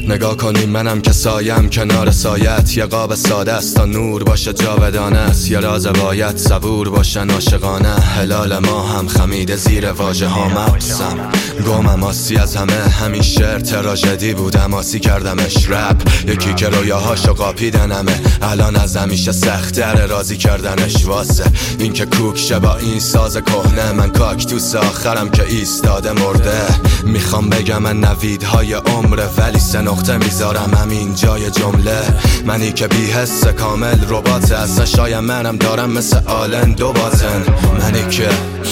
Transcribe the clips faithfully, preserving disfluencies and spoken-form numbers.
نگاه کنیم منم که سایم کنار سایت، یه قاب ساده است تا نور باشه جاودانه است، یه راز باید صبور باشه عاشقانه. هلال ما هم خمیده زیر واژه ها مبسم، گمم آسی از همه همین شعر تراژدی بودم آسی کردمش رپ، یکی که رویاهاشو قاپیدنمه الان از همیشه سخت‌تر راضی کردنش، واسه این که کوک شه با این ساز کهنه. من کاکتوس آخرم که ایستاده مرده، میخوام بگم من نویدهای عمره ولی سه نقطه میذارم همین جای جمله. منی که بی حس کامل ربات اصلا شاید منم دارم مثل آلن دو بازن. منی که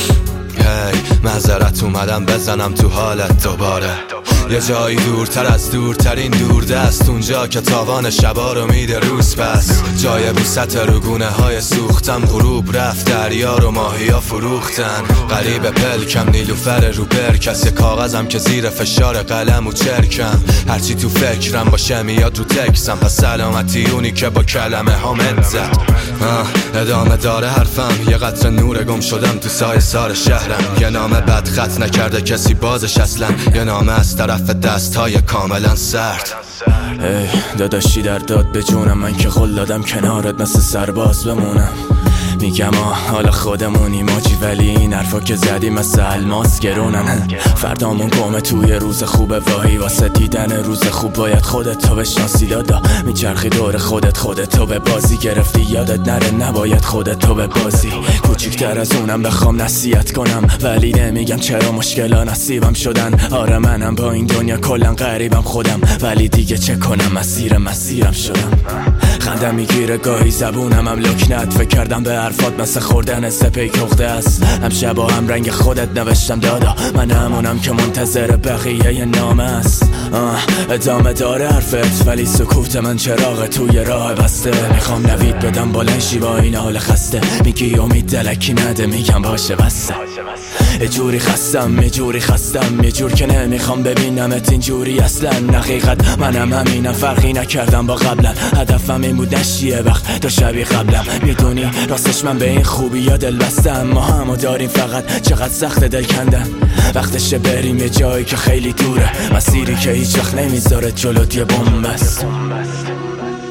هی معذرت اومدم بزنم تو حالت دوباره، یه جایی دورتر از دورترین دوردست، اونجا که تاوان شبا رو میده روز پس، جای بوست روگونه های سوختم غروب رفت دریا رو ماهیا فروختن. قریب پلکم نیلوفر رو بر کسی کاغذم که زیر فشار قلم و چرکم، هرچی تو فکرم باشه میاد رو تکسم، پس سلامتی اونی که با کلمه ها زد. ادامه داره حرفم، یه قطره نور گم شدم تو سایه سار شهرم، یه نامه بد خط نکرده کسی بازش اصلا، یه نامه از طرف دست های کاملا سرد. ای داداشی در داد به جونم، من که قول دادم کنارت مثل سرباز بمونم. میگم آه حالا خودمونی ماجی، ولی این حرفا که زدی مثل الماس گرونن. فردامون گمه توی روز خوبه، واهی واسه دیدن روز خوب باید خودت تو بشناسی. دادا میچرخی دور خودت، خودت تو به بازی گرفتی یادت نره نباید خودت تو به بازی. کوچیکتر از اونم بخوام نصیحت کنم ولی نمیگم چرا مشکلا نصیبم شدن. آره منم با این دنیا کلا غریبم خودم، ولی دیگه چه کنم مسیر مسیرم شدم. خندم میگیره گاهی زبونم هم لکنت، فکر کردم به حرفات مثل خوردن سپی کخته است. هم شب و هم رنگ خودت نوشتم دادا، من همونم که منتظر بقیه ی نامه است. ادامه داره حرفت ولی سکوت من چراغ توی راه بسته، میخوام نوید بدم بلنشی با این حال خسته، میگی امید دلکی نده میگم باشه بسته. یه جوری خستم یه جوری خستم یه جور که نمیخوام ببینمت اینجوری اصلا. حقیقت منم همینم فرقی نکردم با قبلا، هدفم این بود نشیه وقت تا شبیه قبلم. میدونی راستش من به این خوبی یا دل بستم، ما همو داریم فقط چقدر سخت دل کندن. وقتشه بریم یه جایی که خیلی دوره، مسیری که هیچ وقت نمیذاره جلوت یه بمب است.